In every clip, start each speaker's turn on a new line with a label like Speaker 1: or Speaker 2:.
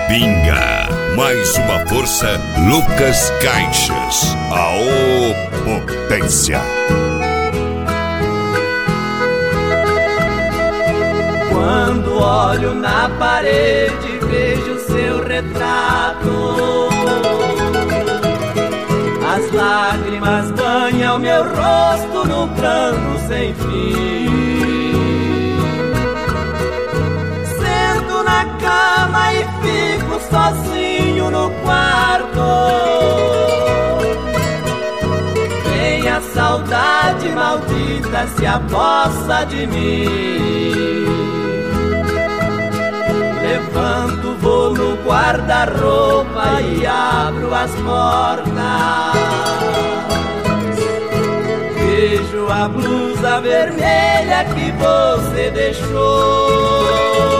Speaker 1: Pinga. Mais uma força, Lucas Caixas. A potência.
Speaker 2: Quando olho na parede, vejo seu retrato. As lágrimas banham meu rosto num pranto sem fim. Sento na cama e fico sozinho no quarto. Vem a saudade maldita, se apossa de mim. Levanto, vou no guarda-roupa e abro as portas. Vejo a blusa vermelha que você deixou.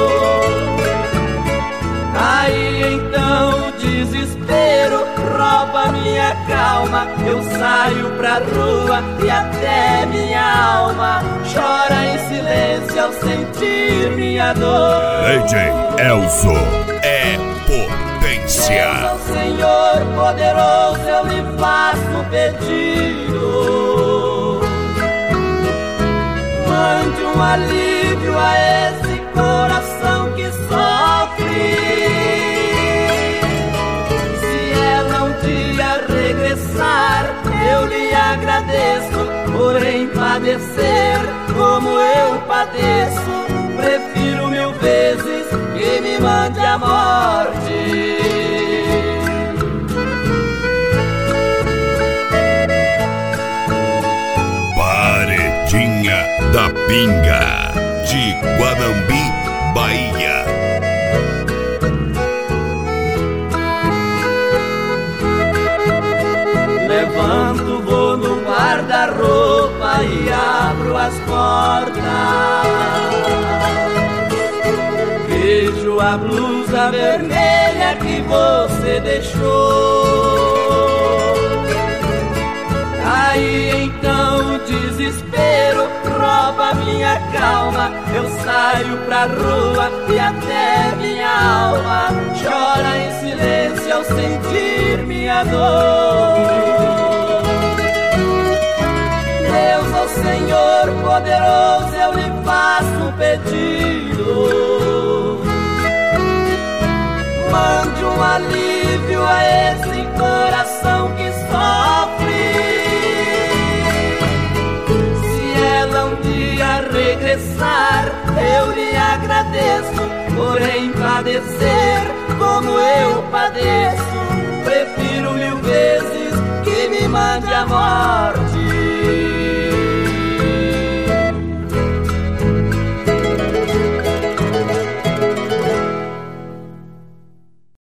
Speaker 2: Aí então o desespero rouba minha calma. Eu saio pra rua e até minha alma chora em silêncio ao sentir minha dor.
Speaker 1: DJ Elzo é potência.
Speaker 2: Deus, ao Senhor poderoso, eu lhe faço um pedido. Mande um alívio a esse coração que sofre. Se ela um dia regressar, eu lhe agradeço. Porém padecer como eu padeço, prefiro mil vezes que me mande a morte.
Speaker 1: Paredinha da Pinga, de Guanambi, Bahia.
Speaker 2: Levanto, vou no guarda-roupa e abro as portas. Vejo a blusa vermelha que você deixou. Aí então o desespero rouba minha calma. Eu saio pra rua e até minha alma chora em silêncio ao sentir minha dor. Deus, ao Senhor poderoso, eu lhe faço um pedido. Mande um alívio a esse coração que sofre. Se ela um dia regressar, eu lhe agradeço. Porém padecer como eu padeço, prefiro mil vezes que me mande a morte.